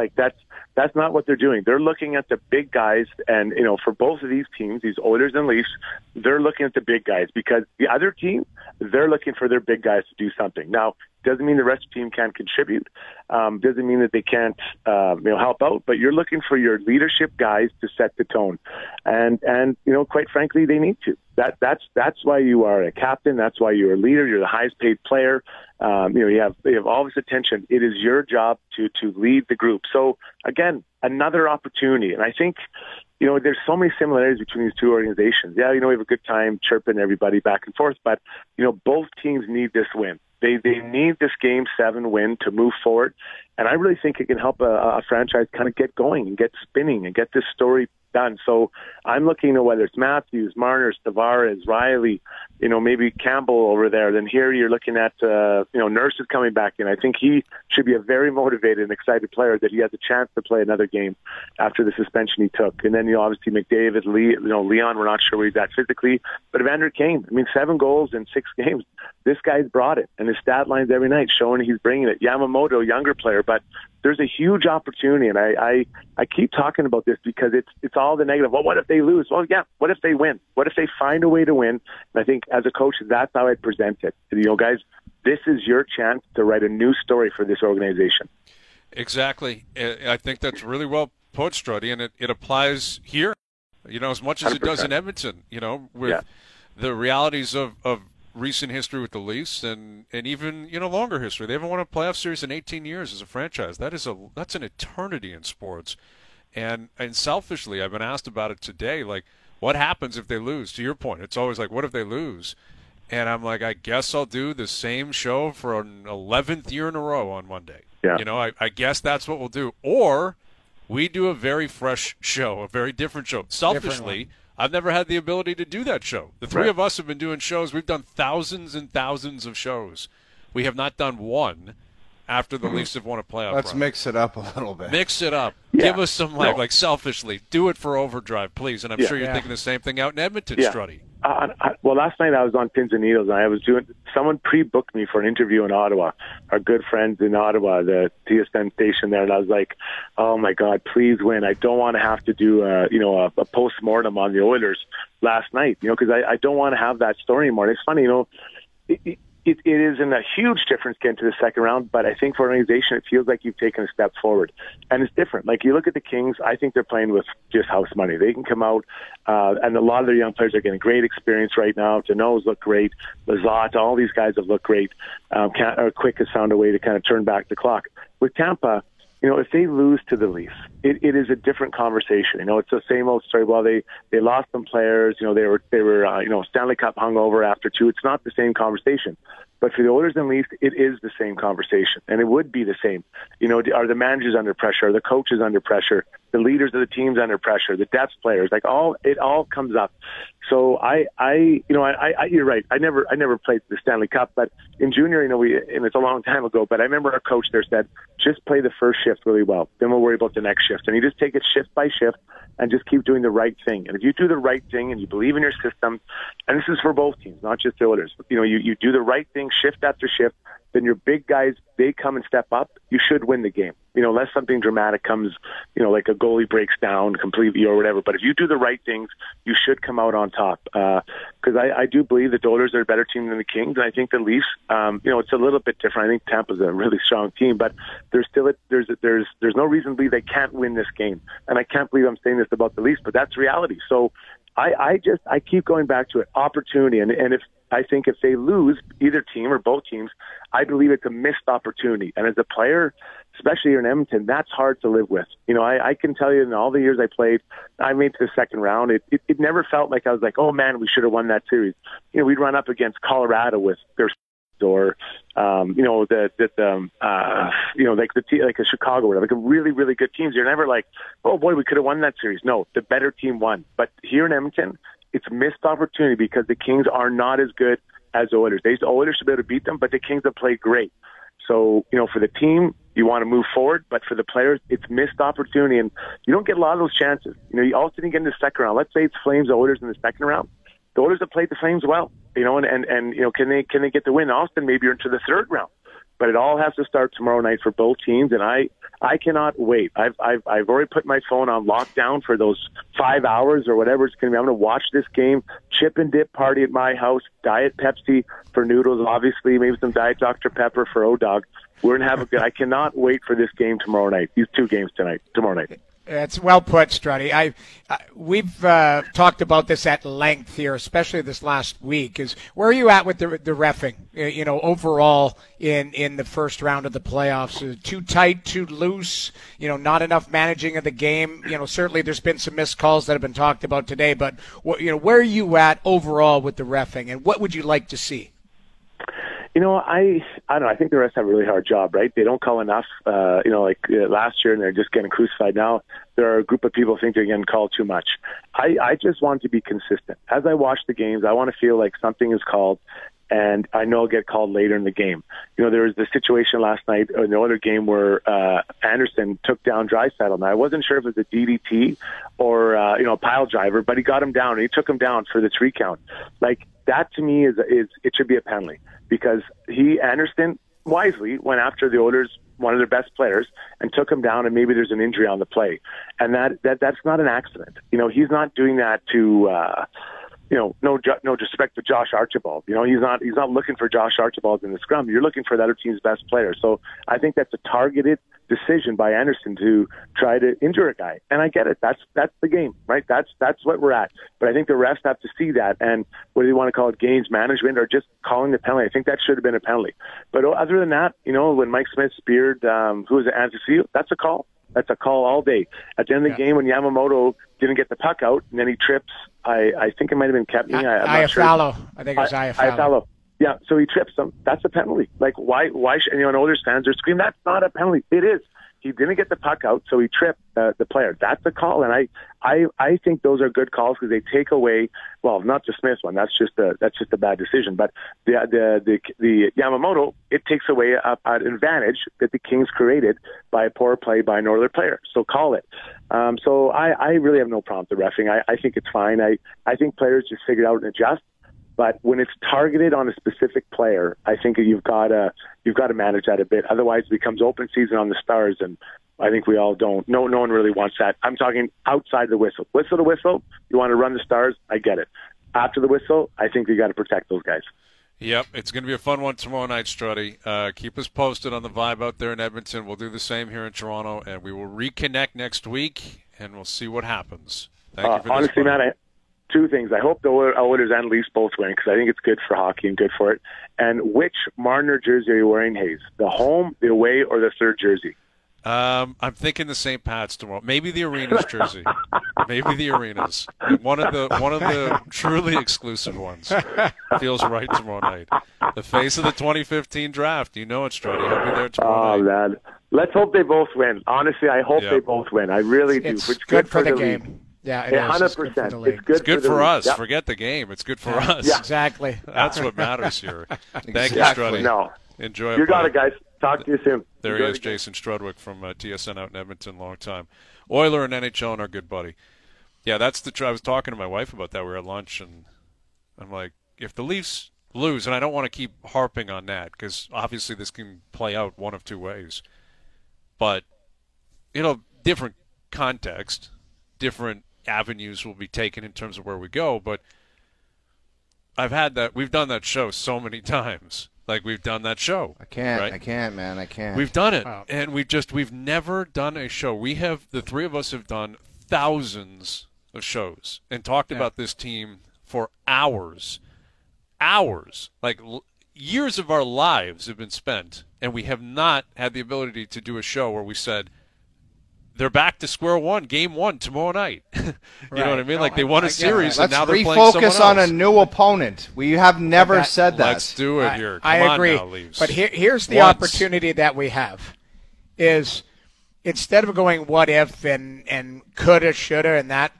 Speaker 6: That's not what they're doing. They're looking at the big guys, and for both of these teams, these Oilers and Leafs, they're looking at the big guys because the other team, they're looking for their big guys to do something. Now, doesn't mean the rest of the team can't contribute. Doesn't mean that they can't, help out. But you're looking for your leadership guys to set the tone, and quite frankly, they need to. That's why you are a captain. That's why you're a leader. You're the highest paid player. You have all this attention. It is your job to lead the group. So again, another opportunity. And I think, there's so many similarities between these two organizations. Yeah, we have a good time chirping everybody back and forth, but both teams need this win. They need this Game 7 win to move forward, and I really think it can help a franchise kind of get going and get spinning and get this story done. So I'm looking at whether it's Matthews, Marner, Tavares, Riley, maybe Campbell over there. Then here you're looking at, Nurse is coming back in. I think he should be a very motivated and excited player that he has a chance to play another game after the suspension he took. And then, obviously McDavid, Leon, we're not sure where he's at physically, but Evander Kane, 7 goals in 6 games. This guy's brought it, and his stat lines every night showing he's bringing it. Yamamoto, younger player, but there's a huge opportunity, and I keep talking about this because it's all the negative. Well, what if they lose? Well, yeah, what if they win? What if they find a way to win? And I think as a coach, that's how I'd present it. Guys, this is your chance to write a new story for this organization.
Speaker 1: Exactly. I think that's really well put, Struddy, and it applies here, as much as 100%. It does in Edmonton, with the realities of recent history with the Leafs and even longer history. They haven't won a playoff series in 18 years as a franchise. That's an eternity in sports. And selfishly, I've been asked about it today. Like, what happens if they lose? To your point, it's always like, what if they lose? And I'm like, I guess I'll do the same show for an 11th year in a row on Monday. Yeah. I guess that's what we'll do. Or we do a very fresh show, a very different show. Selfishly, I've never had the ability to do that show. The three of us have been doing shows. We've done thousands and thousands of shows. We have not done one after the Leafs have won a playoff
Speaker 2: Let's
Speaker 1: run.
Speaker 2: Mix it up a little bit.
Speaker 1: Mix it up. Yeah. Give us some, like selfishly, do it for Overdrive, please. And I'm sure you're thinking the same thing out in Edmonton, Struddy.
Speaker 6: Well, last night I was on Pins and Needles, and someone pre-booked me for an interview in Ottawa. Our good friends in Ottawa, the TSN station there, and I was like, oh my God, please win. I don't want to have to do a post-mortem on the Oilers last night, because I don't want to have that story anymore. It's funny, It isn't a huge difference getting to the second round, but I think for an organization, it feels like you've taken a step forward. And it's different. Like, you look at the Kings, I think they're playing with just house money. They can come out, and a lot of their young players are getting great experience right now. Danault's look great. Lizotte, all these guys have looked great. Quick has found a way to kind of turn back the clock. With Tampa, if they lose to the Leafs, it is a different conversation. It's the same old story. Well, they lost some players. They were Stanley Cup hungover after 2. It's not the same conversation. But for the Oilers and Leafs, it is the same conversation, and it would be the same. Are the managers under pressure? Are the coaches under pressure? The leaders of the teams under pressure? The depth players? It all comes up. So you're right. I never played the Stanley Cup, but in junior, and it's a long time ago. But I remember our coach there said, just play the first shift really well, then we'll worry about the next shift. And you just take it shift by shift and just keep doing the right thing. And if you do the right thing and you believe in your system, and this is for both teams, not just the Oilers, you do the right thing shift after shift, then your big guys, they come and step up, you should win the game. Unless something dramatic comes, like a goalie breaks down completely or whatever. But if you do the right things, you should come out on top. Because I do believe the Oilers are a better team than the Kings, and I think the Leafs, it's a little bit different. I think Tampa's a really strong team, but there's no reason to believe they can't win this game. And I can't believe I'm saying this about the Leafs, but that's reality. So I keep going back to it, opportunity, and if they lose, either team or both teams, I believe it's a missed opportunity. And as a player, especially here in Edmonton, that's hard to live with. I can tell you in all the years I played, I made it to the second round. It never felt like I was like, oh man, we should have won that series. We'd run up against Colorado with their or like a Chicago, or like a really, really good teams. You're never like, oh boy, we could have won that series. No, the better team won. But here in Edmonton, it's missed opportunity because the Kings are not as good as the Oilers. The Oilers should be able to beat them, but the Kings have played great. So, for the team, you want to move forward, but for the players, it's missed opportunity, and you don't get a lot of those chances. You also didn't get in the second round. Let's say it's Flames Oilers in the second round. The Oilers have played the Flames well, and can they get the win? Austin, maybe you're into the third round. But it all has to start tomorrow night for both teams, and I cannot wait. I've already put my phone on lockdown for those 5 hours or whatever it's going to be. I'm going to watch this game, chip and dip party at my house, Diet Pepsi for Noodles, obviously, maybe some Diet Dr. Pepper for O-Dog. We're going to have a good. I cannot wait for this game tomorrow night. These two games tomorrow night.
Speaker 3: It's well put, Struddy. We've talked about this at length here, especially this last week. Where are you at with the reffing? Overall in the first round of the playoffs, too tight, too loose. Not enough managing of the game. Certainly there's been some missed calls that have been talked about today. But where are you at overall with the reffing, and what would you like to see?
Speaker 6: I don't know. I think the refs have a really hard job, right? They don't call enough, last year, and they're just getting crucified now. There are a group of people who think they're getting called too much. I just want to be consistent. As I watch the games, I want to feel like something is called, and I know it'll get called later in the game. There was the situation last night in the other game where Anderson took down Draisaitl. Now, I wasn't sure if it was a DDT or, a pile driver, but he got him down, and he took him down for the 3 count. Like, that to me is it should be a penalty, because Anderson wisely went after the Oilers, one of their best players, and took him down, and maybe there's an injury on the play. And that's not an accident. He's not doing that to no disrespect to Josh Archibald. He's not looking for Josh Archibald in the scrum. You're looking for the other team's best player. So I think that's a targeted decision by Anderson to try to injure a guy. And I get it. That's the game, right? That's what we're at. But I think the refs have to see that, and whether you want to call it games management or just calling the penalty, I think that should have been a penalty. But other than that, when Mike Smith speared, who was it, Anthony, that's a call. That's a call all day. At the end of the game, when Yamamoto didn't get the puck out, and then he trips, I think it might have been Kepney.
Speaker 3: Iafallo. I think it was Iafallo.
Speaker 6: Yeah, so he trips him. That's a penalty. Like, why should, Oilers fans are screaming, that's not a penalty. It is. He didn't get the puck out, so he tripped the player. That's a call, and I think those are good calls because they take away. Well, not the Smith one. That's just a bad decision. But the Yamamoto, it takes away an advantage that the Kings created by a poor play by an Oilers player. So call it. So I really have no problem with the reffing. I think it's fine. I think players just figure it out and adjust. But when it's targeted on a specific player, I think you've got to manage that a bit. Otherwise, it becomes open season on the Stars, and I think we all don't. No one really wants that. I'm talking outside the whistle. Whistle to whistle, you want to run the Stars, I get it. After the whistle, I think you got to protect those guys.
Speaker 1: Yep, it's going to be a fun one tomorrow night, Struddy. Keep us posted on the vibe out there in Edmonton. We'll do the same here in Toronto, and we will reconnect next week, and we'll see what happens. Thank you for
Speaker 6: honestly,
Speaker 1: this.
Speaker 6: Man, two things. I hope the Oilers and Leafs both win because I think it's good for hockey and good for it. And which Marner jersey are you wearing, Hayes? The home, the away, or the third jersey?
Speaker 1: I'm thinking the St. Pat's tomorrow. Maybe the Arenas jersey. Maybe the Arenas. One of the truly exclusive ones. Feels right tomorrow night. The face of the 2015 draft. You know it's Struddy. I'll be there tomorrow night.
Speaker 6: Man. Let's hope they both win. Honestly, I hope they both win. I really do.
Speaker 3: It's good for the game. Yeah, it is.
Speaker 6: 100%.
Speaker 1: It's good for us. Yep. Forget the game. It's good for us.
Speaker 3: Yeah. Exactly.
Speaker 1: That's what matters here. Thank you, Struddy.
Speaker 6: No.
Speaker 1: Enjoy it.
Speaker 6: You got it, guys. Talk to you soon.
Speaker 1: There he is, Jason Strudwick from TSN out in Edmonton, long time. Oiler and NHL and our good buddy. Yeah, that's I was talking to my wife about that. We were at lunch, and I'm like, if the Leafs lose, and I don't want to keep harping on that because obviously this can play out one of two ways. But, different context, different avenues will be taken in terms of where we go. But we've done that show so many times. Like, we've done that show.
Speaker 2: I can't, man.
Speaker 1: We've done it. Wow. And we've never done a show. The three of us have done thousands of shows and talked about this team for hours. Like, years of our lives have been spent, and we have not had the ability to do a show where we said, they're back to square one, game one tomorrow night. You know what I mean? Like, they won a series, and now they're playing someone else.
Speaker 2: Let's refocus on a new opponent. We have never said that.
Speaker 1: Let's do it here.
Speaker 3: I agree.
Speaker 1: Now, Leafs.
Speaker 3: But here's the opportunity that we have is instead of going what if and coulda, shoulda, and that,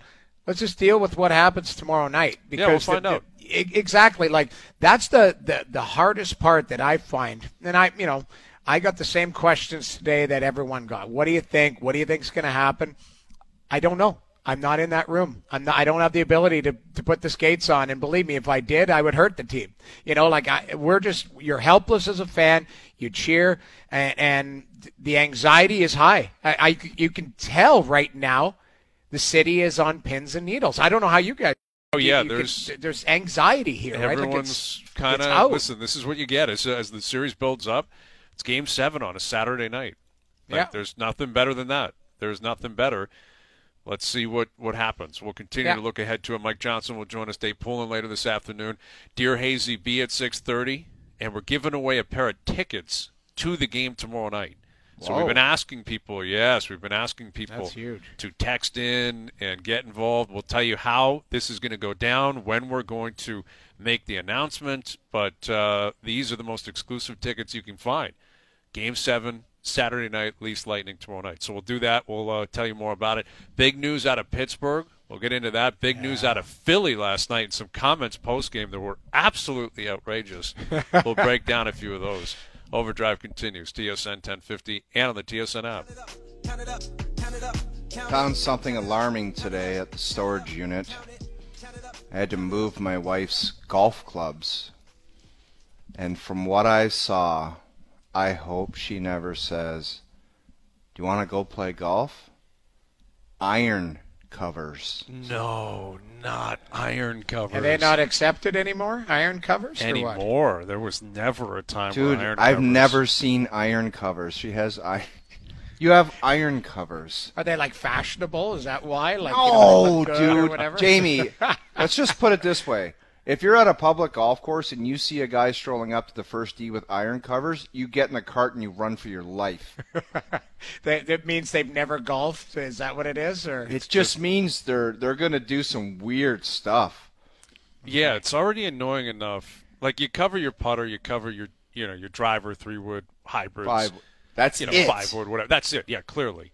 Speaker 3: Let's just deal with what happens tomorrow night. Because
Speaker 1: yeah, we'll find out.
Speaker 3: Exactly. Like, that's the hardest part that I find. And I got the same questions today that everyone got. What do you think? What do you think is going to happen? I don't know. I'm not in that room. I don't have the ability to put the skates on. And believe me, if I did, I would hurt the team. You're helpless as a fan. You cheer, and the anxiety is high. You can tell right now the city is on pins and needles. I don't know how you guys.
Speaker 1: Oh yeah, there's
Speaker 3: anxiety here.
Speaker 1: Everyone's kind of listen. This is what you get as the series builds up. It's Game 7 on a Saturday night. There's nothing better than that. There's nothing better. Let's see what happens. We'll continue to look ahead to it. Mike Johnson will join us. Dave Poulin later this afternoon. Dear Hazy B at 6:30, and we're giving away a pair of tickets to the game tomorrow night. So we've been asking people,
Speaker 3: That's huge.
Speaker 1: To text in and get involved. We'll tell you how this is going to go down, when we're going to make the announcement. But these are the most exclusive tickets you can find. Game 7, Saturday night, Leafs Lightning tomorrow night. So we'll do that. We'll tell you more about it. Big news out of Pittsburgh. We'll get into that. Big news out of Philly last night, and some comments post-game that were absolutely outrageous. We'll break down a few of those. Overdrive continues. TSN 1050 and on the TSN app.
Speaker 2: Found something alarming today at the storage unit. I had to move my wife's golf clubs. And from what I saw, I hope she never says, "Do you want to go play golf?" Iron covers.
Speaker 1: No, not iron covers.
Speaker 3: Are they not accepted anymore? Iron covers?
Speaker 1: Anymore. There was never a time
Speaker 2: Dude,
Speaker 1: where iron
Speaker 2: I've
Speaker 1: covers.
Speaker 2: never seen iron covers. She has You have iron covers.
Speaker 3: Are they like fashionable? Is that why? Like,
Speaker 2: no,
Speaker 3: they look good
Speaker 2: dude.
Speaker 3: or whatever?
Speaker 2: Jamie, let's just put it this way. If you're at a public golf course and you see a guy strolling up to the first tee with iron covers, you get in the cart and you run for your life.
Speaker 3: That means they've never golfed? Is that what it is? Or
Speaker 2: it just means they're going to do some weird stuff.
Speaker 1: Yeah, it's already annoying enough. Like, you cover your putter, you cover your driver, 3-wood, hybrids.
Speaker 2: That's it.
Speaker 1: 5-wood, whatever. That's it. Yeah, clearly.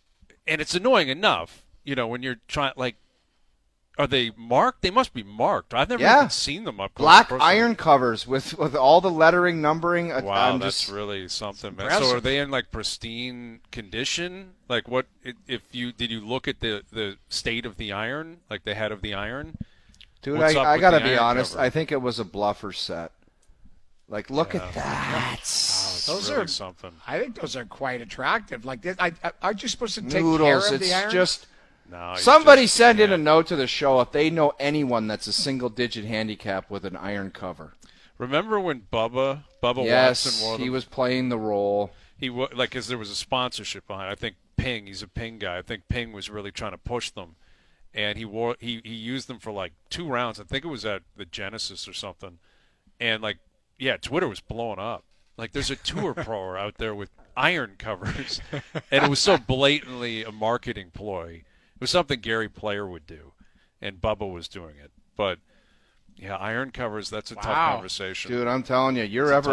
Speaker 1: And it's annoying enough, when you're trying, like, are they marked? They must be marked. I've never even seen them up close.
Speaker 2: Black iron covers with all the lettering, numbering.
Speaker 1: Wow, that's really something, man. So are they in like pristine condition? Like, what did you look at the state of the iron, like the head of the iron?
Speaker 2: Dude, I gotta be honest. I think it was a bluffer set. Like, look at that.
Speaker 3: Those
Speaker 1: really
Speaker 3: are
Speaker 1: something.
Speaker 3: I think those are quite attractive. Like, aren't you supposed to take
Speaker 2: Noodles,
Speaker 3: care of the iron?
Speaker 2: It's just.
Speaker 1: No,
Speaker 2: somebody send in a note to the show if they know anyone that's a single-digit handicap with an iron cover.
Speaker 1: Remember when Bubba
Speaker 2: yes,
Speaker 1: Watson
Speaker 2: he was playing the role.
Speaker 1: Because there was a sponsorship behind it. I think Ping, he's a Ping guy. I think Ping was really trying to push them, and he used them for like 2 rounds. I think it was at the Genesis or something, and Twitter was blowing up. Like, there's a tour pro out there with iron covers, and it was so blatantly a marketing ploy. It was something Gary Player would do, and Bubba was doing it. But yeah, iron covers, that's a tough conversation.
Speaker 2: Dude, I'm telling you, you're ever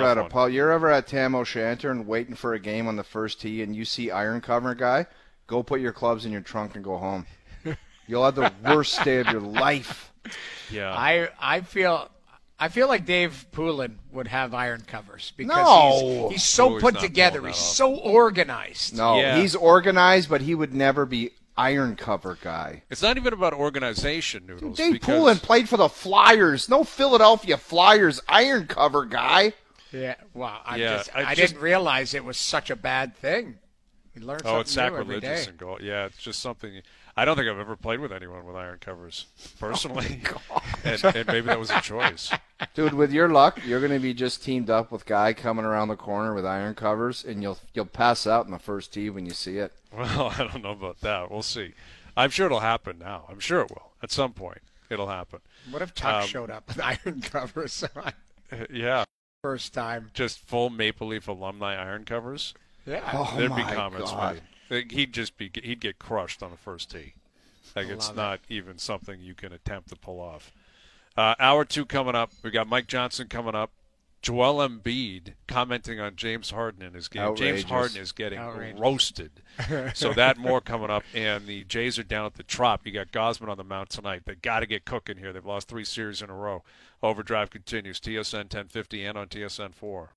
Speaker 2: at Tam O'Shanter and waiting for a game on the first tee and you see iron cover guy, go put your clubs in your trunk and go home. You'll have the worst day of your life.
Speaker 3: Yeah. I feel like Dave Poulin would have iron covers because he's so put together. He's so organized.
Speaker 2: No, he's organized, but he would never be iron cover guy.
Speaker 1: It's not even about organization, Noodles.
Speaker 2: Dave Poulin played for the Flyers. No Philadelphia Flyers iron cover guy.
Speaker 3: Yeah, well, I didn't realize it was such a bad thing. You learn something
Speaker 1: it's
Speaker 3: new
Speaker 1: sacrilegious
Speaker 3: every day.
Speaker 1: in goal. Yeah, it's just something. I don't think I've ever played with anyone with iron covers, personally. And maybe that was a choice.
Speaker 2: Dude, with your luck, you're going to be just teamed up with guy coming around the corner with iron covers, and you'll pass out in the first tee when you see it.
Speaker 1: Well, I don't know about that. We'll see. I'm sure it'll happen now. I'm sure it will. At some point, it'll happen.
Speaker 3: What if Tuck showed up with iron covers on?
Speaker 1: Yeah.
Speaker 3: First time.
Speaker 1: Just full Maple Leaf alumni iron covers?
Speaker 3: Yeah.
Speaker 1: There'd be comments made. He'd get crushed on the first tee. Like, it's not even something you can attempt to pull off. Hour 2 coming up. We got Mike Johnson coming up. Joel Embiid commenting on James Harden in his game.
Speaker 2: Outrageous.
Speaker 1: James Harden is getting roasted. So that more coming up. And the Jays are down at the Trop. You got Gosman on the mound tonight. They got to get cooking here. They've lost 3 series in a row. Overdrive continues. TSN 1050 and on TSN 4.